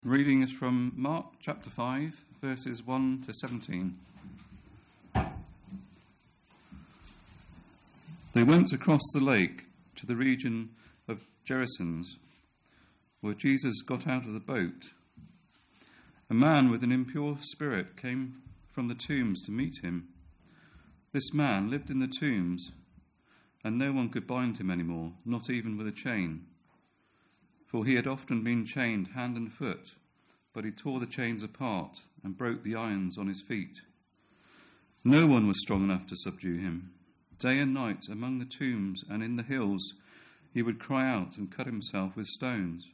Reading is from Mark chapter 5, verses 1 to 17. They went across the lake to the region of Gerasenes, where Jesus got out of the boat. A man with an impure spirit came from the tombs to meet him. This man lived in the tombs, and no one could bind him anymore, not even with a chain. For he had often been chained hand and foot, but he tore the chains apart and broke the irons on his feet. No one was strong enough to subdue him. Day and night among the tombs and in the hills he would cry out and cut himself with stones.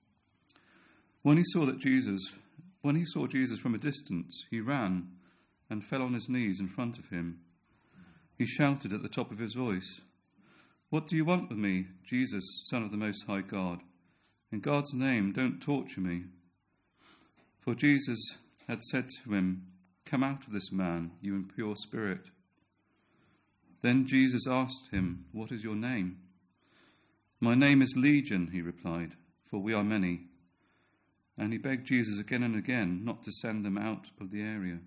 When he saw Jesus from a distance, he ran and fell on his knees in front of him. He shouted at the top of his voice, "What do you want with me, Jesus, Son of the Most High God? In God's name, don't torture me." For Jesus had said to him, "Come out of this man, you impure spirit." Then Jesus asked him, "What is your name?" "My name is Legion," he replied, "for we are many." And he begged Jesus again and again not to send them out of the area.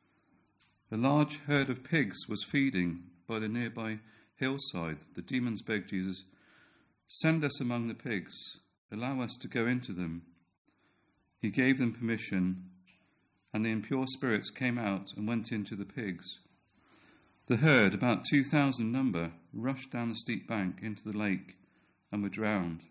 A large herd of pigs was feeding by the nearby hillside. The demons begged Jesus, "Send us among the pigs. Allow us to go into them." He gave them permission, and the impure spirits came out and went into the pigs. The herd, about 2,000 number, rushed down the steep bank into the lake and were drowned.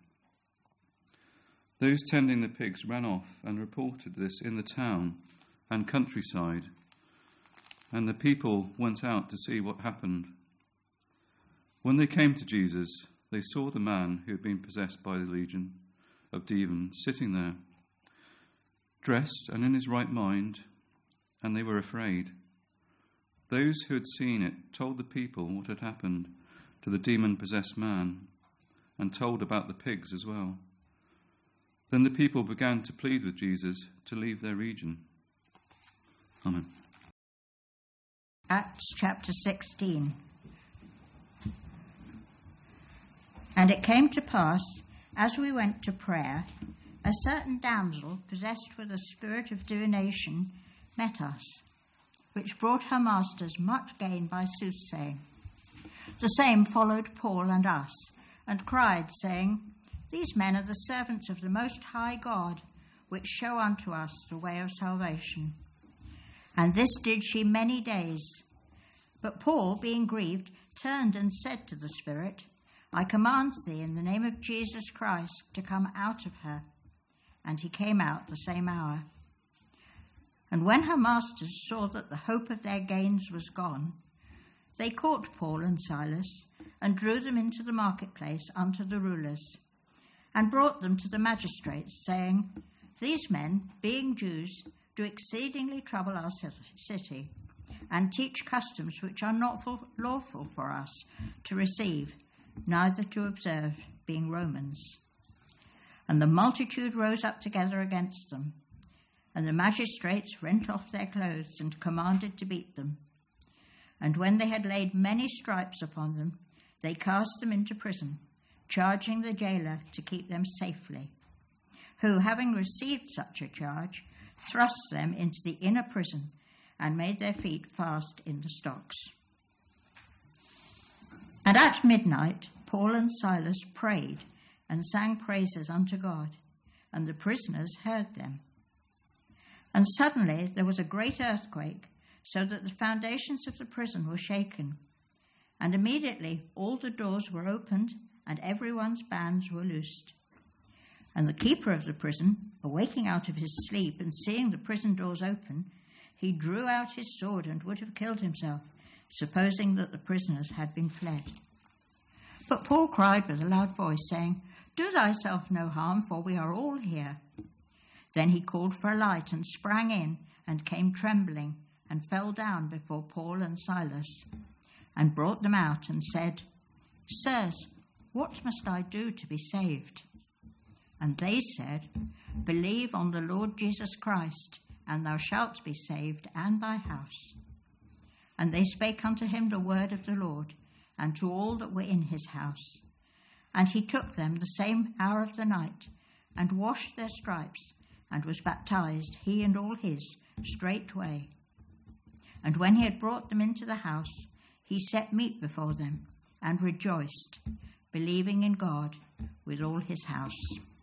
Those tending the pigs ran off and reported this in the town and countryside, and the people went out to see what happened. When they came to Jesus, they saw the man who had been possessed by the legion of demons sitting there, dressed and in his right mind, and they were afraid. Those who had seen it told the people what had happened to the demon-possessed man, and told about the pigs as well. Then the people began to plead with Jesus to leave their region. Amen. Acts chapter 16. And it came to pass, as we went to prayer, a certain damsel, possessed with a spirit of divination, met us, which brought her masters much gain by soothsaying. The same followed Paul and us, and cried, saying, "These men are the servants of the Most High God, which show unto us the way of salvation." And this did she many days. But Paul, being grieved, turned and said to the spirit, "I command thee in the name of Jesus Christ to come out of her." And he came out the same hour. And when her masters saw that the hope of their gains was gone, they caught Paul and Silas, and drew them into the marketplace unto the rulers, and brought them to the magistrates, saying, "These men, being Jews, do exceedingly trouble our city, and teach customs which are not lawful for us to receive, neither to observe, being Romans." And the multitude rose up together against them. And the magistrates rent off their clothes and commanded to beat them. And when they had laid many stripes upon them, they cast them into prison, charging the jailer to keep them safely, who, having received such a charge, thrust them into the inner prison and made their feet fast in the stocks. And at midnight Paul and Silas prayed and sang praises unto God, and the prisoners heard them. And suddenly there was a great earthquake, so that the foundations of the prison were shaken. And immediately all the doors were opened, and everyone's bands were loosed. And the keeper of the prison, awaking out of his sleep and seeing the prison doors open, he drew out his sword and would have killed himself, supposing that the prisoners had been fled. But Paul cried with a loud voice, saying, "Do thyself no harm, for we are all here." Then he called for a light and sprang in and came trembling and fell down before Paul and Silas and brought them out and said, "Sirs, what must I do to be saved?" And they said, "Believe on the Lord Jesus Christ, and thou shalt be saved and thy house." And they spake unto him the word of the Lord, and to all that were in his house. And he took them the same hour of the night, and washed their stripes, and was baptized, he and all his, straightway. And when he had brought them into the house, he set meat before them, and rejoiced, believing in God with all his house.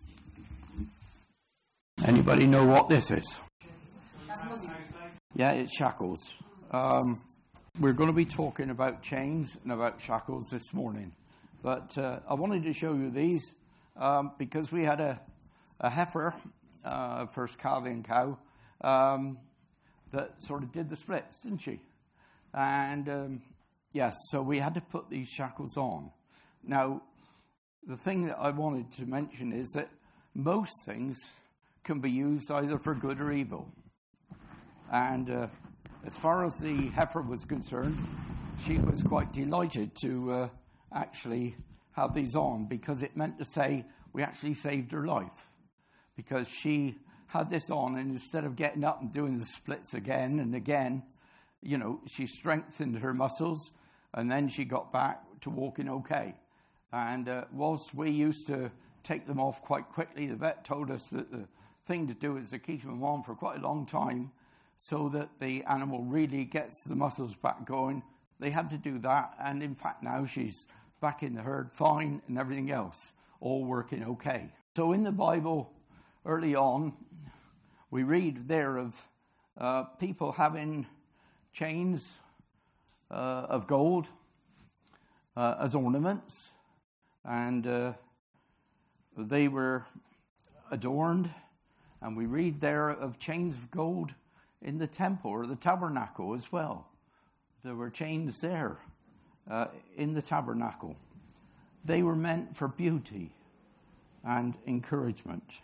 Anybody know what this is? Yeah, it's shackles. We're going to be talking about chains and about shackles this morning. But I wanted to show you these because we had a heifer, first calving cow, that sort of did the splits, didn't she? And yes, so we had to put these shackles on. Now, the thing that I wanted to mention is that most things can be used either for good or evil. And as far as the heifer was concerned, she was quite delighted to actually have these on, because it meant to say we actually saved her life. Because she had this on, and instead of getting up and doing the splits again and again, you know, she strengthened her muscles, and then she got back to walking okay. And whilst we used to take them off quite quickly, the vet told us that the thing to do is to keep them on for quite a long time so that the animal really gets the muscles back going. They had to do that, and in fact now she's back in the herd fine and everything else, all working okay. So in the Bible, early on, we read there of people having chains of gold as ornaments, and they were adorned. And we read there of chains of gold in the temple or the tabernacle as well. There were chains there in the tabernacle. They were meant for beauty and encouragement.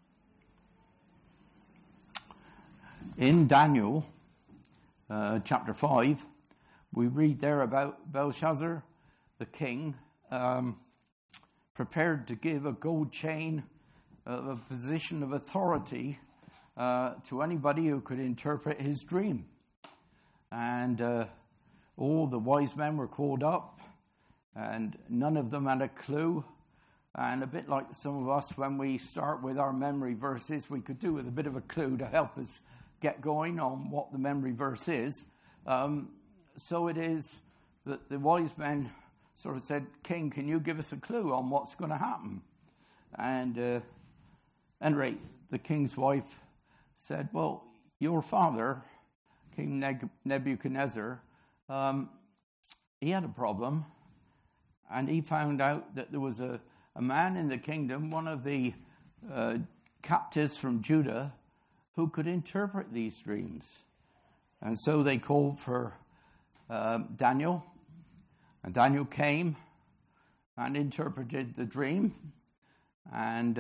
In Daniel chapter 5, we read there about Belshazzar, the king, prepared to give a gold chain of a position of authority to anybody who could interpret his dream. And all the wise men were called up, and none of them had a clue. And a bit like some of us, when we start with our memory verses, we could do with a bit of a clue to help us get going on what the memory verse is. So it is that the wise men sort of said, King, can you give us a clue on what's going to happen? And anyway, the king's wife said, well, your father, King Nebuchadnezzar, he had a problem, and he found out that there was a man in the kingdom, one of the captives from Judah, who could interpret these dreams. And so they called for Daniel, and Daniel came and interpreted the dream. And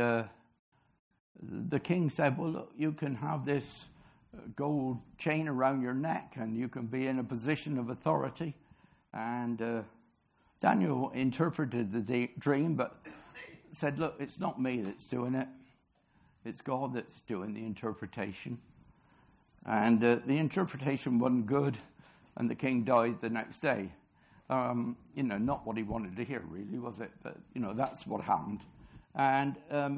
the king said, well, look, you can have this gold chain around your neck, and you can be in a position of authority. And Daniel interpreted the dream, but said, look, it's not me that's doing it. It's God that's doing the interpretation. And the interpretation wasn't good, and the king died the next day. Not what he wanted to hear, really, was it? But, that's what happened. And,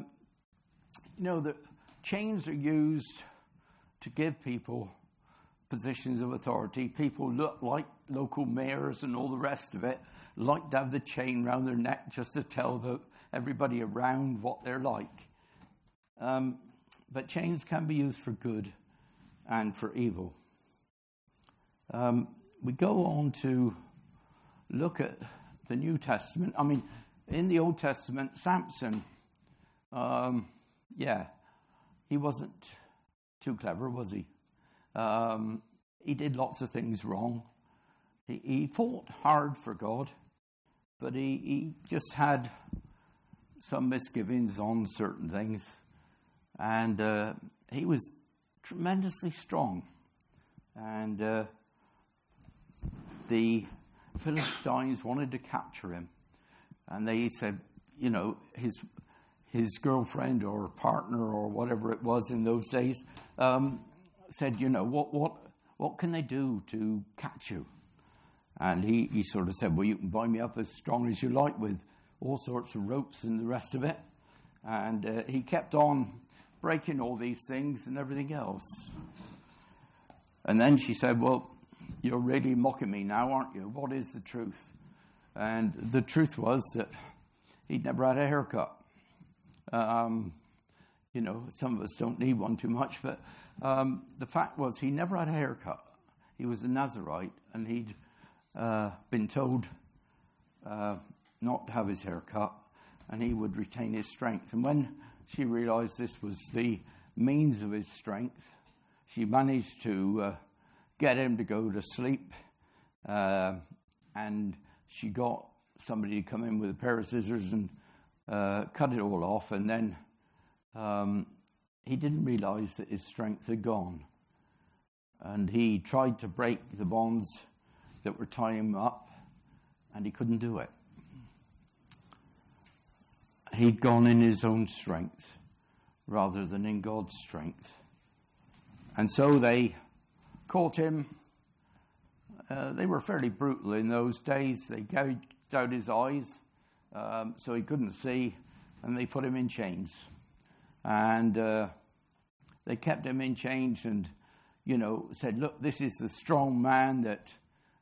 the chains are used to give people positions of authority. People look like local mayors and all the rest of it, like to have the chain round their neck just to tell everybody around what they're like. But chains can be used for good and for evil. We go on to look at the New Testament. I mean, in the Old Testament, Samson, he wasn't too clever, was he? He did lots of things wrong. He fought hard for God, but he just had some misgivings on certain things. And he was tremendously strong. And the Philistines wanted to capture him. And they said, his girlfriend or partner or whatever it was in those days said, what can they do to catch you? And he sort of said, well, you can bind me up as strong as you like with all sorts of ropes and the rest of it. And he kept on breaking all these things and everything else. And then she said, well, you're really mocking me now, aren't you? What is the truth? And the truth was that he'd never had a haircut. Some of us don't need one too much, but the fact was he never had a haircut. He was a Nazarite, and he'd been told not to have his hair cut, and he would retain his strength. And when she realized this was the means of his strength, she managed to get him to go to sleep, and she got somebody to come in with a pair of scissors and cut it all off. And then he didn't realize that his strength had gone, and he tried to break the bonds that were tying him up, and he couldn't do it. He'd gone in his own strength rather than in God's strength. And so they caught him. They were fairly brutal in those days. They gouged out his eyes so he couldn't see, and they put him in chains. And they kept him in chains and, said, look, this is the strong man that,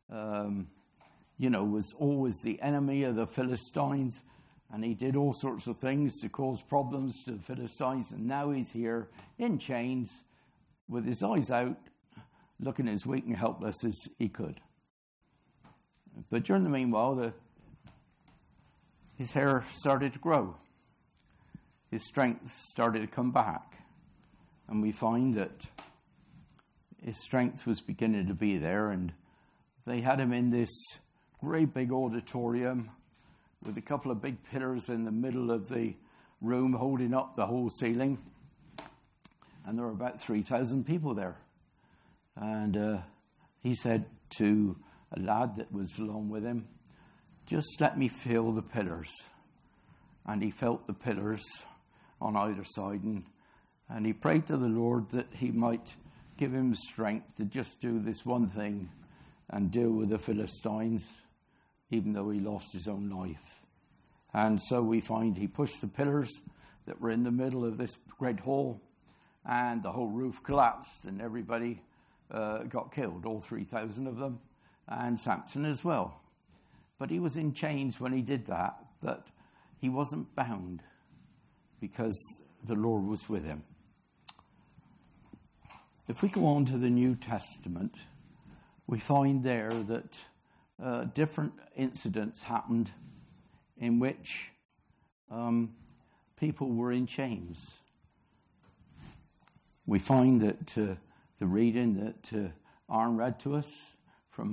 was always the enemy of the Philistines. And he did all sorts of things to cause problems to the Philistines. And now he's here in chains with his eyes out, looking as weak and helpless as he could. But during the meanwhile, his hair started to grow. His strength started to come back. And we find that his strength was beginning to be there. And they had him in this great big auditorium with a couple of big pillars in the middle of the room holding up the whole ceiling. And there were about 3,000 people there. And he said to a lad that was along with him, just let me feel the pillars. And he felt the pillars on either side. And he prayed to the Lord that he might give him strength to just do this one thing and deal with the Philistines, even though he lost his own life. And so we find he pushed the pillars that were in the middle of this great hall, and the whole roof collapsed, and everybody got killed, all 3,000 of them, and Samson as well. But he was in chains when he did that, but he wasn't bound because the Lord was with him. If we go on to the New Testament, we find there that different incidents happened in which people were in chains. We find that the reading that Aaron read to us from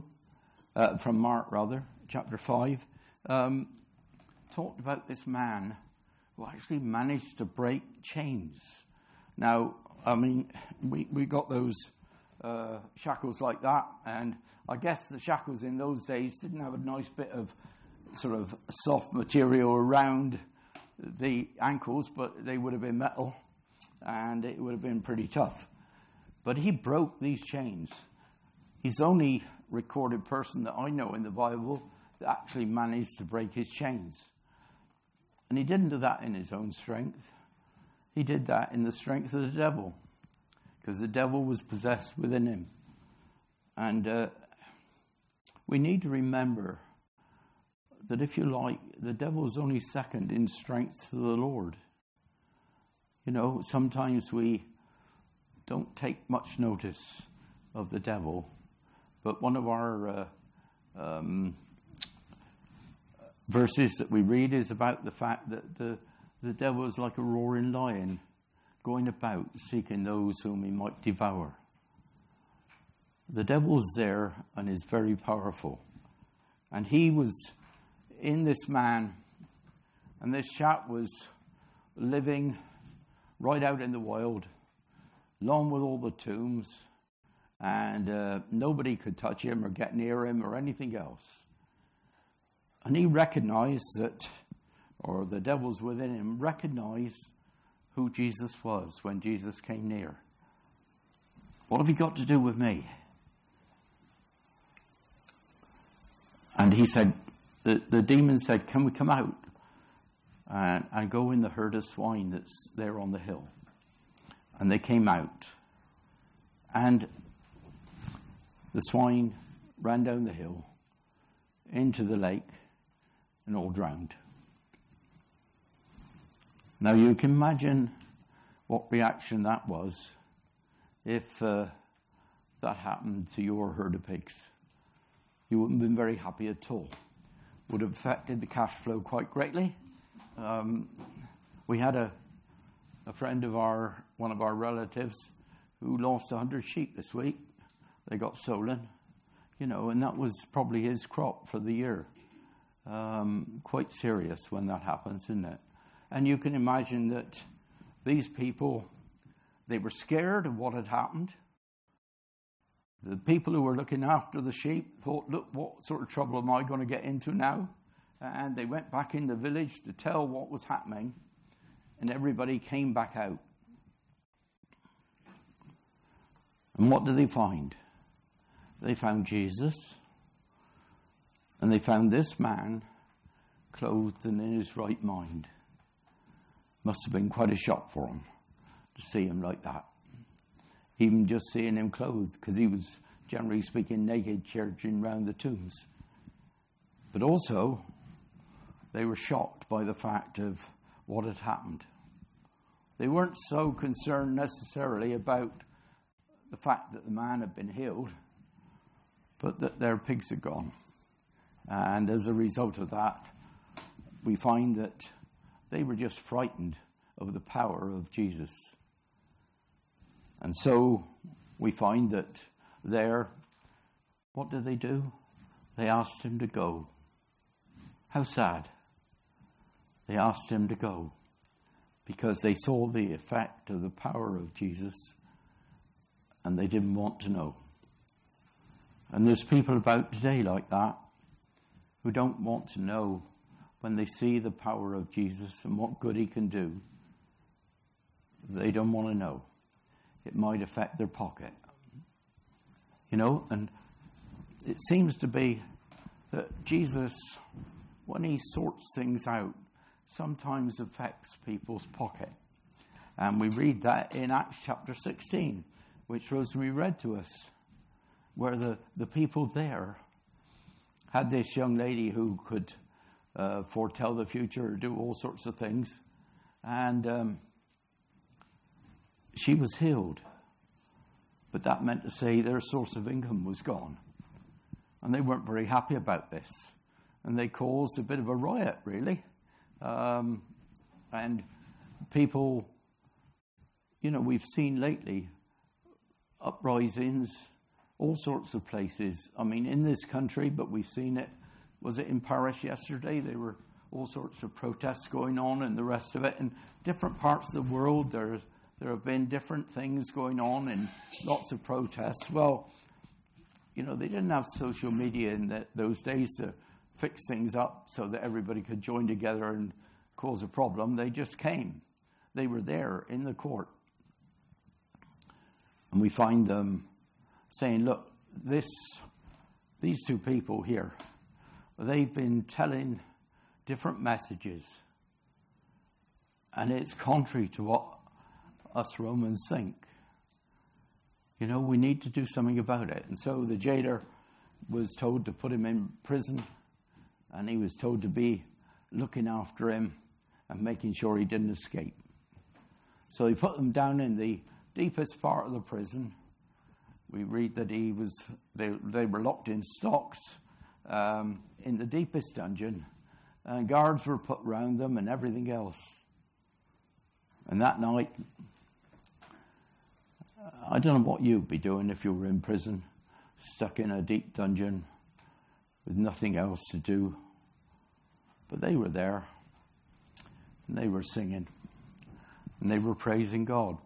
Mark, chapter 5, talked about this man who actually managed to break chains. Now, we got those shackles like that, and I guess the shackles in those days didn't have a nice bit of sort of soft material around the ankles, but they would have been metal, and it would have been pretty tough. But he broke these chains. He's the only recorded person that I know in the Bible that actually managed to break his chains. And he didn't do that in his own strength. He did that in the strength of the devil, because the devil was possessed within him. And we need to remember that, if you like, the devil is only second in strength to the Lord. Sometimes we don't take much notice of the devil, but one of our verses that we read is about the fact that the devil is like a roaring lion, going about seeking those whom he might devour. The devil is there and is very powerful. And he was in this man, and this chap was living right out in the wild, along with all the tombs, and nobody could touch him or get near him or anything else. And he recognized that, or the devils within him recognized who Jesus was when Jesus came near. What have you got to do with me? And he said, the demon said, can we come out and go in the herd of swine that's there on the hill? And they came out. And the swine ran down the hill into the lake and all drowned. Now you can imagine what reaction that was if that happened to your herd of pigs. You wouldn't have been very happy at all. Would have affected the cash flow quite greatly. We had a friend of one of our relatives who lost 100 sheep this week. They got stolen, and that was probably his crop for the year. Quite serious when that happens, isn't it? And you can imagine that these people, they were scared of what had happened. The people who were looking after the sheep thought, look, what sort of trouble am I going to get into now? And they went back in the village to tell what was happening, and everybody came back out. And what did they find? They found Jesus, and they found this man clothed and in his right mind. Must have been quite a shock for him to see him like that. Even just seeing him clothed, because he was, generally speaking, naked, charging round the tombs. But also, they were shocked by the fact of what had happened. They weren't so concerned necessarily about the fact that the man had been healed, but that their pigs had gone. And as a result of that, we find that they were just frightened of the power of Jesus. And so we find that there, what did they do? They asked him to go. How sad. They asked him to go because they saw the effect of the power of Jesus and they didn't want to know. And there's people about today like that who don't want to know when they see the power of Jesus and what good he can do. They don't want to know. It might affect their pocket. And it seems to be that Jesus, when he sorts things out, sometimes affects people's pocket. And we read that in Acts chapter 16, which Rosemary read to us, where the people there had this young lady who could foretell the future or do all sorts of things. And she was healed. But that meant to say their source of income was gone. And they weren't very happy about this. And they caused a bit of a riot, really. And people, we've seen lately uprisings, all sorts of places. I mean, in this country, but we've seen it. Was it in Paris yesterday? There were all sorts of protests going on and the rest of it. In different parts of the world, there have been different things going on and lots of protests. Well, they didn't have social media in those days to fix things up so that everybody could join together and cause a problem. They just came. They were there in the court. And we find them saying, look, these two people here, they've been telling different messages. And it's contrary to what us Romans think. We need to do something about it. And so the jailer was told to put him in prison, and he was told to be looking after him and making sure he didn't escape. So he put him down in the deepest part of the prison. We read that they were locked in stocks in the deepest dungeon, and guards were put round them and everything else. And that night, I don't know what you'd be doing if you were in prison, stuck in a deep dungeon with nothing else to do. But they were there, and they were singing, and they were praising God.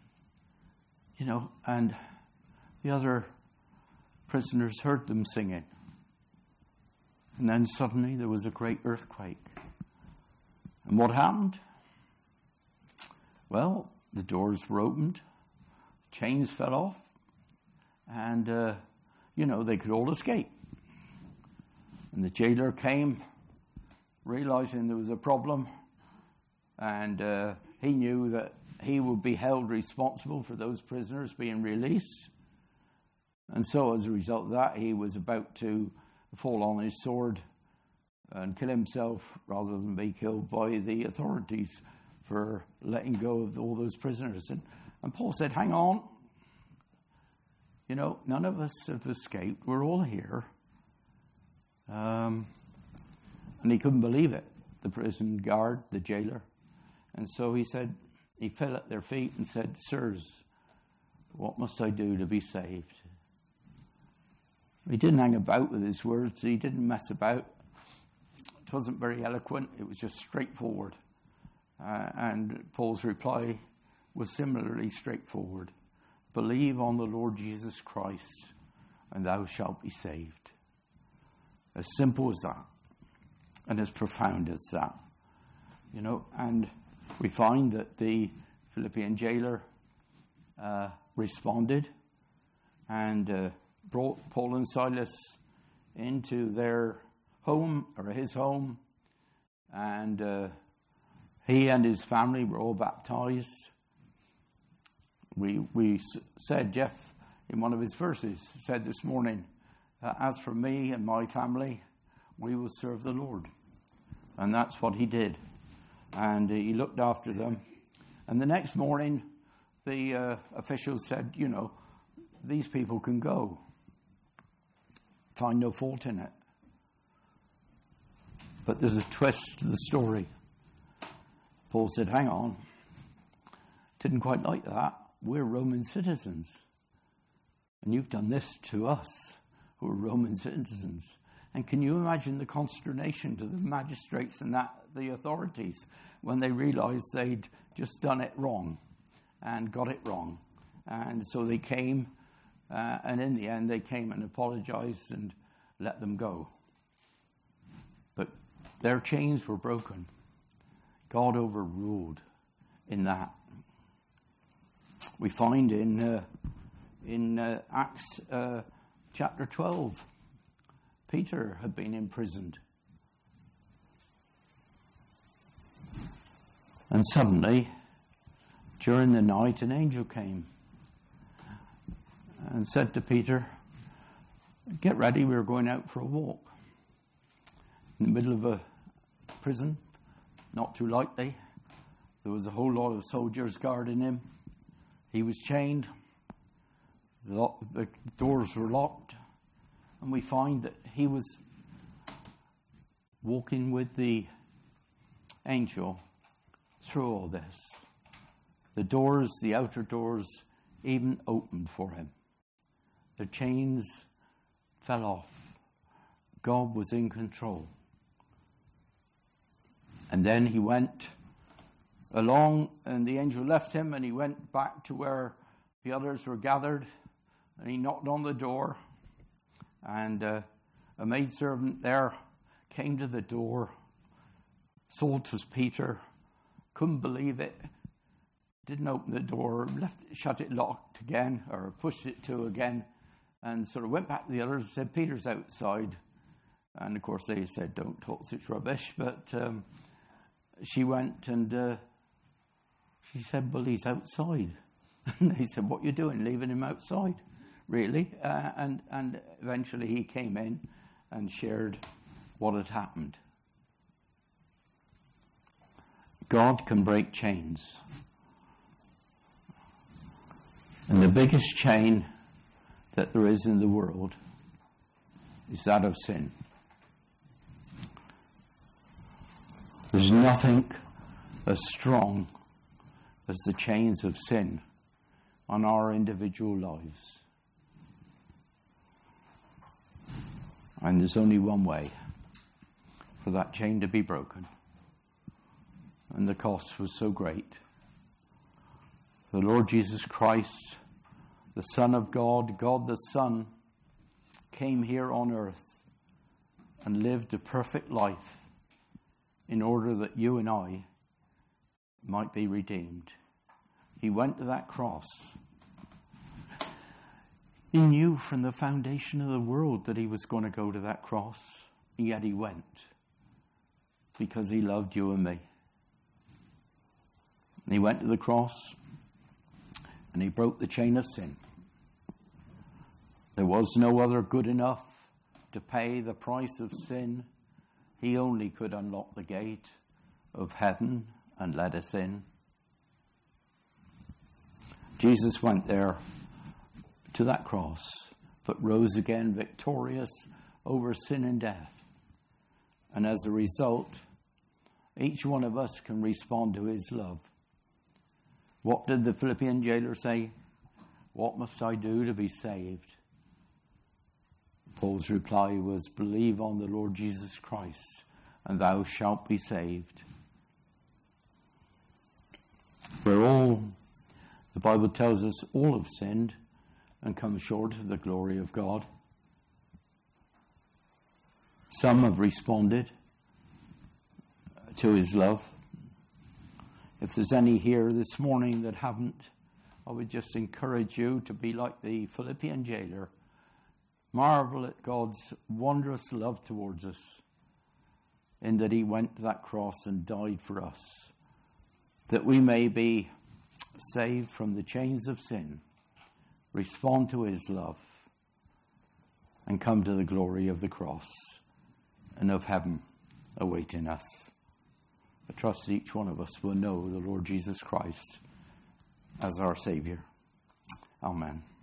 And the other prisoners heard them singing. And then suddenly there was a great earthquake. And what happened? Well, the doors were opened, chains fell off, and, they could all escape. And the jailer came, realizing there was a problem, and he knew that he would be held responsible for those prisoners being released. And so as a result of that, he was about to fall on his sword and kill himself rather than be killed by the authorities for letting go of all those prisoners. And Paul said, hang on. You know, none of us have escaped. We're all here. And he couldn't believe it, the prison guard, the jailer. And so he fell at their feet and said, sirs, what must I do to be saved? He didn't hang about with his words. He didn't mess about. It wasn't very eloquent. It was just straightforward. And Paul's reply was similarly straightforward. Believe on the Lord Jesus Christ, and thou shalt be saved. As simple as that, and as profound as that. You know, and we find that the Philippian jailer responded and brought Paul and Silas into their home, or his home, and he and his family were all baptized. We said, Jeff, in one of his verses, said this morning, as for me and my family, we will serve the Lord. And that's what he did. And he looked after them. And the next morning, the officials said, you know, these people can go. Find no fault in it. But there's a twist to the story. Paul said, hang on. Didn't quite like that. We're Roman citizens. And you've done this to us, who are Roman citizens. And can you imagine the consternation to the magistrates and the authorities when they realized they'd just done it wrong and got it wrong? And so they came, and in the end they came and apologized and let them go. But their chains were broken. God overruled in that. We find in Acts chapter 12, Peter had been imprisoned. And suddenly, during the night, an angel came and said to Peter, get ready, we're going out for a walk. In the middle of a prison, not too lightly. There was a whole lot of soldiers guarding him. He was chained. The doors were locked. And we find that he was walking with the angel through all this. The doors, the outer doors, even opened for him. The chains fell off. God was in control. And then he went along, and the angel left him, and he went back to where the others were gathered, and he knocked on the door, and a maidservant there came to the door, saw it was Peter, couldn't believe it, didn't open the door, shut it locked again, or pushed it to again, and sort of went back to the others and said, Peter's outside. And of course they said, don't talk such rubbish, but she went and she said, well, he's outside. And they said, what are you doing, leaving him outside? Really? And eventually he came in and shared what had happened. God can break chains. And the biggest chain that there is in the world is that of sin. There's nothing as strong as the chains of sin on our individual lives. And there's only one way for that chain to be broken. And the cost was so great. The Lord Jesus Christ, the Son of God, God the Son, came here on earth and lived a perfect life in order that you and I might be redeemed. He went to that cross. He knew from the foundation of the world that he was going to go to that cross, and yet he went because he loved you and me. And he went to the cross and he broke the chain of sin. There was no other good enough to pay the price of sin. He only could unlock the gate of heaven and let us in. Jesus went there to that cross, but rose again victorious over sin and death. And as a result, each one of us can respond to his love. What did the Philippian jailer say? What must I do to be saved? Paul's reply was, believe on the Lord Jesus Christ, and thou shalt be saved. We're all, the Bible tells us, all have sinned and come short of the glory of God. Some have responded to his love. If there's any here this morning that haven't, I would just encourage you to be like the Philippian jailer. Marvel at God's wondrous love towards us, in that he went to that cross and died for us, that we may be saved from the chains of sin, respond to his love, and come to the glory of the cross and of heaven awaiting us. I trust that each one of us will know the Lord Jesus Christ as our Saviour. Amen.